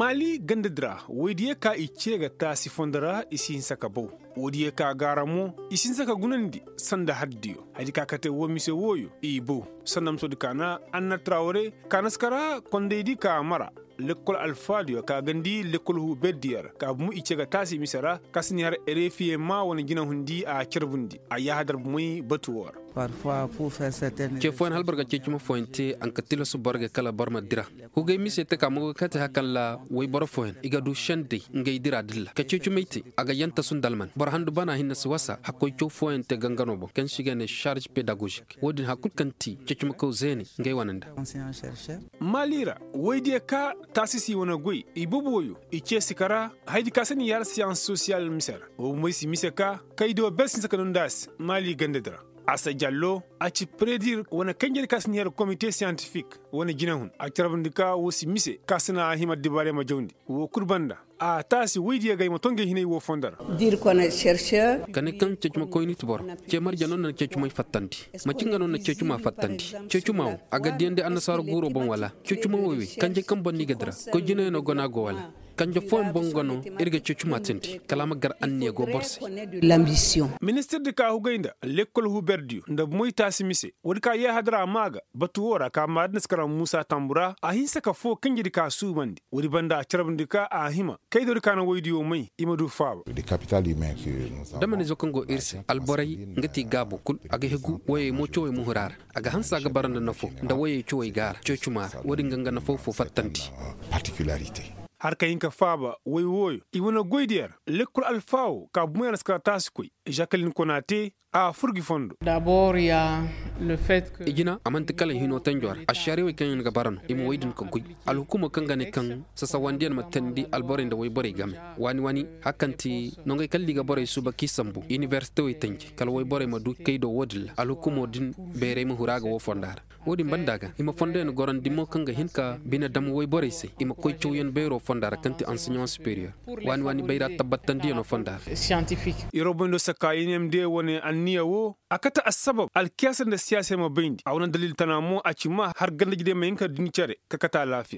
Mali gandadra wediye ka ice ga ta sifondara isin saka bau wediye ka garamo isin saka gunandi sanda haddiyo hadi ka kate wo mise woyo ibo sandam so dikana anna traore kanaskara kondedi ka mara l'école alfadio ka gandi l'école hu beddiyar ka mu ice ga tasi misara kasni har RFI ma woni gina hundi a kirbundi a ya hadar muy batuwar parfois pour faire certaines ke fon halbarga ke kuma fointe an katilo su barga kala barma dira ku ga mise te kamu kata hakalla way boro foen iga du shande ngay dira dilla ka ce cumeite aga yanta sun dalman bar handu bana hinna su wasa hakko ko foente gangano bo kan shiga ne charge pédagogique wodin hakul kanti ce cuma ko zeni ngay wananda enseignants chercheurs malira wayde ka tasisi wona goy iboboyo ice sikara haydi kasani yar science sociale misera o moisi miseka kaydo belsin sakanun das mali gandadra Assa Diallo a ci prédire wona kanjel kasniyar comité scientifique wona ginahun a tarabndika wosi mise kasna hima dibare ma jawndi wo kurbanda a tasi weydi gay mo tonge hinay wo fondara dire qu'on est chercheur kane kan cecuma koyni tubor ce marja non na cecuma fattanti ma cinga non na cecuma fattanti cecuma aga diende annasar guro bon wala cecuma wowi kanje kan bonni gadra ko jine no gona go wala kanje fon bongono irga cecuma tenti kalama gar anniya go borse l'ambition ministre de ka hugayda l'école hu berdiu nda moy tasi mise wodi ka ye hadra maga batu wora ka madna skara Musa Tambura a hinsa ka fo kanjidi ka subandi wodi banda tarabndika a hima kaydori kana woydi o mai imadu faaba le capital humain que nous avons damane zo kongo irse alboray ngati gabo kul aga hegu waye mo cowe mu hurar aga hansa ga baranda nafo nda waye cowe gar cocuma wodi nganga nafo fo fattanti particularité har ka yinka faaba way woyo iwana goydiyar l'école alfao ka bumena skara tasikoi Jacqueline Konaté a furgi fondo d'abord il y a le fait que igina amanta kala hino tanjor ashari way kan ga barano imo waydin ko kuy al hukuma kan gane kan sasa wandiyan matandi albore nda way bore game wani hakanti no ngay kalli ga bore suba kisambu université way tanji kala way bore ma du kaydo wodil al hukuma din bere mu huraga wo fondar wodi bandaga ima fonde no goran dimo kan ga hinka bina dam way bore se ima koy choyen bero fondar kanti enseignement supérieur wani bayra tabatandi no fondar scientifique irobondo saka INMD woni anniya wo akata asbab alkiyasan da siyasa ma bindi a wannan dalil tanamo a cima har ganda gide mai yinka dincare kakata lafiya